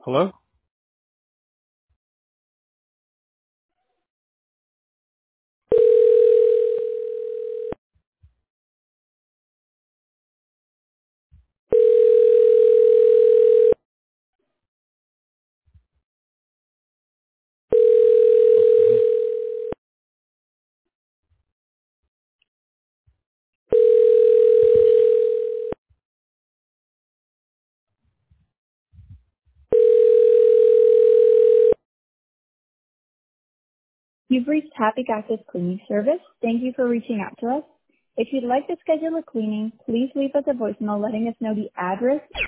Hello? You've reached Happy Cactus Cleaning Service. Thank you for reaching out to us. If you'd like to schedule a cleaning, please leave us a voicemail letting us know the address